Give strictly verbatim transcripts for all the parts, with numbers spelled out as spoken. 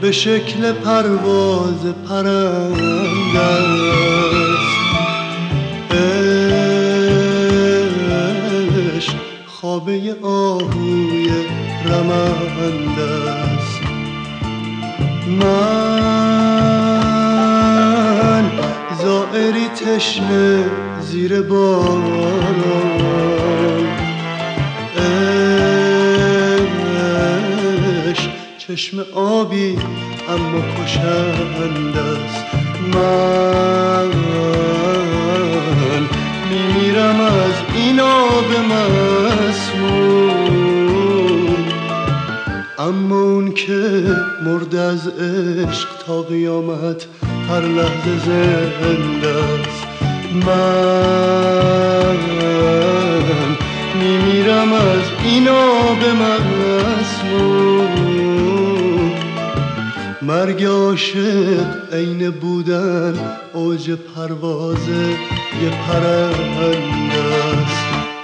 به شکل پرواز پرنده است. عشق خوابه آهوی رمنده است. من زائری تشنه زیر باران، عشق چشم آبی اما کشنده است. من میمیرم از این آب مسموم، اما اون که مرد از عشق تا قیامت هر لحظه زنده است. من میمیرم از این آب مسموم. مرگ عاشق عین بودن اوج پرواز یه پرنده است.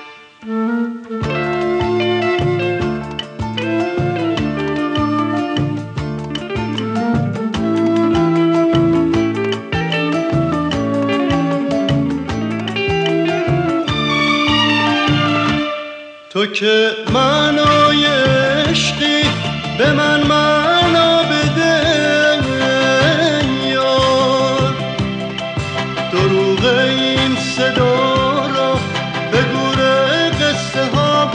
تو که معنای عشقی به من معنا بده یار، دروغ این صدا را به گور قصه ها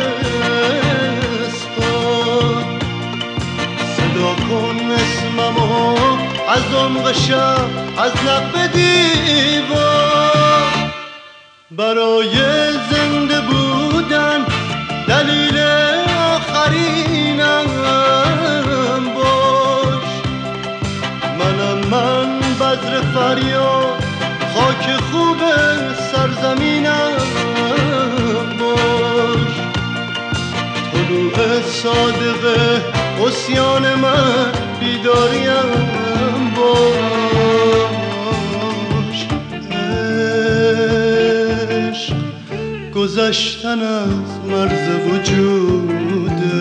بسپار. صدا کن اسممو از عمق شب، از لب دیوار. برای زنده بودن دلیل آخرینم باش. منم من بذر فریاد، خاک خوب سرزمینم باش. طلوع صادق عصیان من بیداریم باش. عشق گذشتن از مرز وجوده،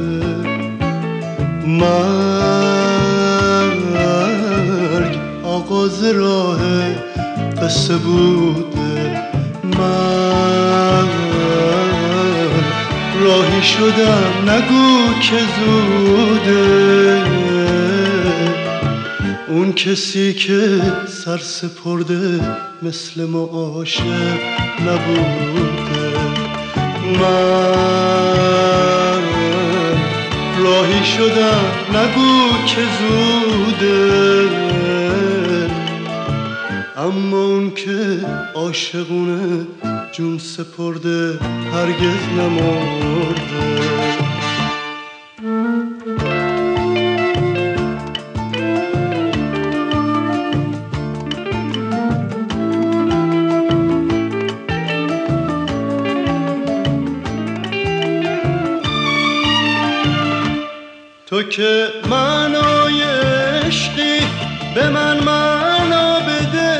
مرگ آغاز راه قصه بوده. من راهی شدم نگو که زوده، اون کسی که سر سپرده مثل ما عاشق نبوده. من راهی شدم نگو که زوده، اما اون که عاشقونه جون سپرده هرگز نمرده. تو که معنای عشقی به من معنا بده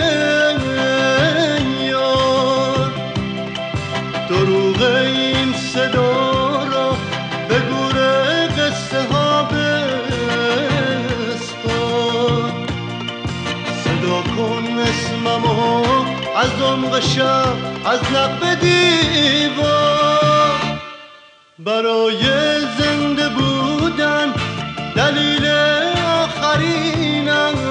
یار، دروغ این صدا را به گور قصه ها بسپار. صدا کن اسممو از عمق شب، از لب دیوار. برای زنده بودن دلیل آخرینم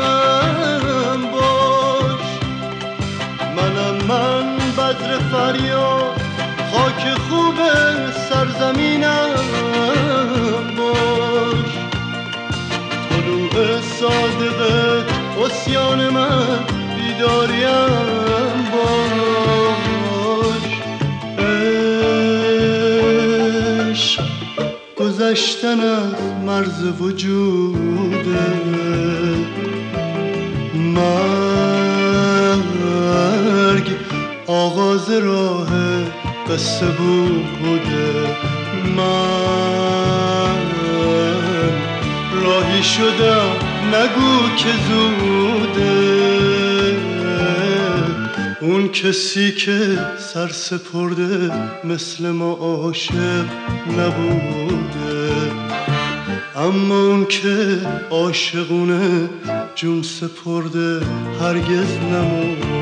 باش. منم من بذر فریاد، خاک خوب سرزمینم باش. طلوع صادق عصیان من بیداریم باش. عشق گذشتن از مرز وجوده، مرگ آغاز راه قصه بوده. من راهی شدم نگو که زوده، اون کسی که سر سپرده مثل ما عاشق نبوده. اما اون که عاشقونه جون سپرده هرگز نمرده.